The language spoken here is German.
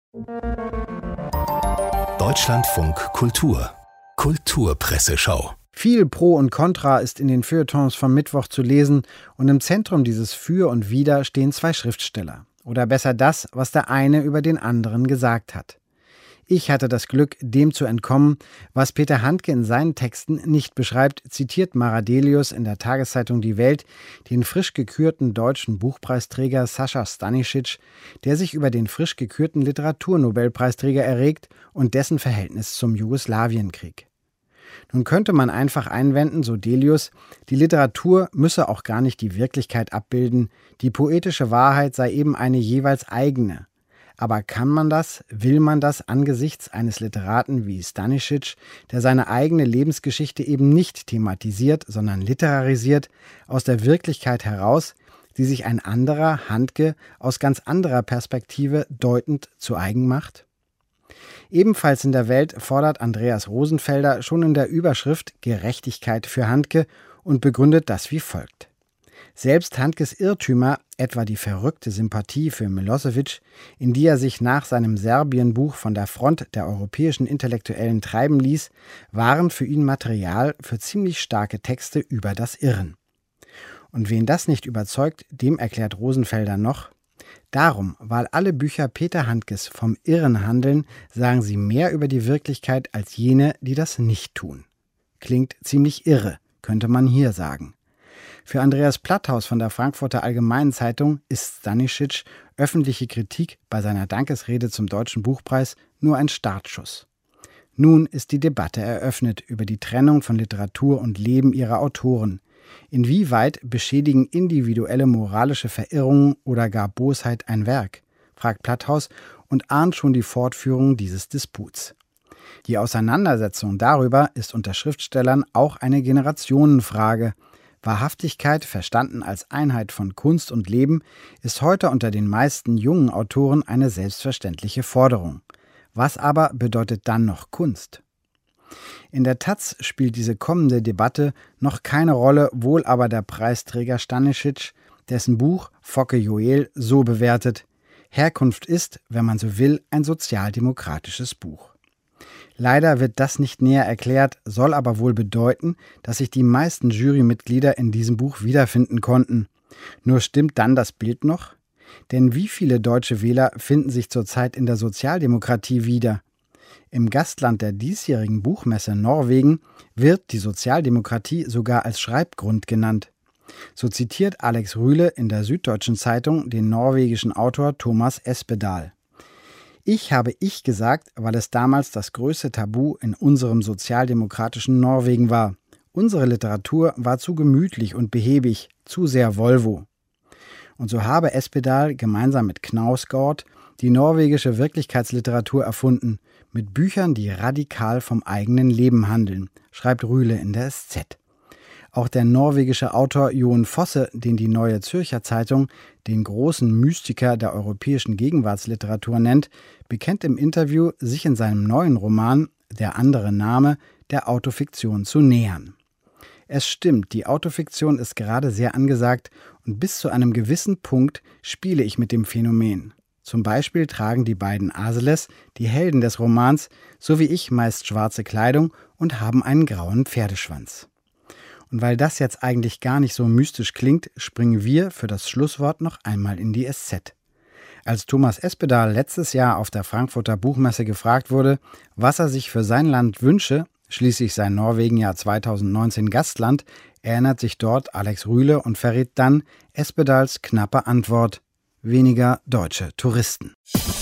Deutschlandfunk Kultur Kulturpresseschau. Viel Pro und Contra ist in den Feuilletons vom Mittwoch zu lesen und im Zentrum dieses Für und Wider stehen zwei Schriftsteller. Oder besser das, was der eine über den anderen gesagt hat. Ich hatte das Glück, dem zu entkommen, was Peter Handke in seinen Texten nicht beschreibt, zitiert Mara Delius in der Tageszeitung Die Welt den frisch gekürten deutschen Buchpreisträger Sascha Stanisic, der sich über den frisch gekürten Literaturnobelpreisträger erregt und dessen Verhältnis zum Jugoslawienkrieg. Nun könnte man einfach einwenden, so Delius, die Literatur müsse auch gar nicht die Wirklichkeit abbilden, die poetische Wahrheit sei eben eine jeweils eigene. Aber kann man das, will man das angesichts eines Literaten wie Stanisic, der seine eigene Lebensgeschichte eben nicht thematisiert, sondern literarisiert, aus der Wirklichkeit heraus, die sich ein anderer, Handke, aus ganz anderer Perspektive deutend zu eigen macht? Ebenfalls in der Welt fordert Andreas Rosenfelder schon in der Überschrift Gerechtigkeit für Handke und begründet das wie folgt. Selbst Handkes Irrtümer, etwa die verrückte Sympathie für Milosevic, in die er sich nach seinem Serbien-Buch von der Front der europäischen Intellektuellen treiben ließ, waren für ihn Material für ziemlich starke Texte über das Irren. Und wen das nicht überzeugt, dem erklärt Rosenfelder noch: Darum, weil alle Bücher Peter Handkes vom Irren handeln, sagen sie mehr über die Wirklichkeit als jene, die das nicht tun. Klingt ziemlich irre, könnte man hier sagen. Für Andreas Platthaus von der Frankfurter Allgemeinen Zeitung ist Stanisic öffentliche Kritik bei seiner Dankesrede zum Deutschen Buchpreis nur ein Startschuss. Nun ist die Debatte eröffnet über die Trennung von Literatur und Leben ihrer Autoren. Inwieweit beschädigen individuelle moralische Verirrungen oder gar Bosheit ein Werk? Fragt Platthaus und ahnt schon die Fortführung dieses Disputs. Die Auseinandersetzung darüber ist unter Schriftstellern auch eine Generationenfrage. Wahrhaftigkeit, verstanden als Einheit von Kunst und Leben, ist heute unter den meisten jungen Autoren eine selbstverständliche Forderung. Was aber bedeutet dann noch Kunst? In der Taz spielt diese kommende Debatte noch keine Rolle, wohl aber der Preisträger Stanisic, dessen Buch Focke Joel so bewertet: Herkunft ist, wenn man so will, ein sozialdemokratisches Buch. Leider wird das nicht näher erklärt, soll aber wohl bedeuten, dass sich die meisten Jurymitglieder in diesem Buch wiederfinden konnten. Nur stimmt dann das Bild noch? Denn wie viele deutsche Wähler finden sich zurzeit in der Sozialdemokratie wieder? Im Gastland der diesjährigen Buchmesse Norwegen wird die Sozialdemokratie sogar als Schreibgrund genannt. So zitiert Alex Rühle in der Süddeutschen Zeitung den norwegischen Autor Thomas Espedal. Ich habe ich gesagt, weil es damals das größte Tabu in unserem sozialdemokratischen Norwegen war. Unsere Literatur war zu gemütlich und behäbig, zu sehr Volvo. Und so habe Espedal gemeinsam mit Knausgård die norwegische Wirklichkeitsliteratur erfunden, mit Büchern, die radikal vom eigenen Leben handeln, schreibt Rühle in der SZ. Auch der norwegische Autor Jon Fosse, den die Neue Zürcher Zeitung den großen Mystiker der europäischen Gegenwartsliteratur nennt, bekennt im Interview, sich in seinem neuen Roman Der andere Name der Autofiktion zu nähern. Es stimmt, die Autofiktion ist gerade sehr angesagt und bis zu einem gewissen Punkt spiele ich mit dem Phänomen. Zum Beispiel tragen die beiden Aseles, die Helden des Romans, so wie ich meist schwarze Kleidung und haben einen grauen Pferdeschwanz. Und weil das jetzt eigentlich gar nicht so mystisch klingt, springen wir für das Schlusswort noch einmal in die SZ. Als Thomas Espedal letztes Jahr auf der Frankfurter Buchmesse gefragt wurde, was er sich für sein Land wünsche, schließlich sei Norwegen ja 2019 Gastland, erinnert sich dort Alex Rühle und verrät dann Espedals knappe Antwort: weniger deutsche Touristen.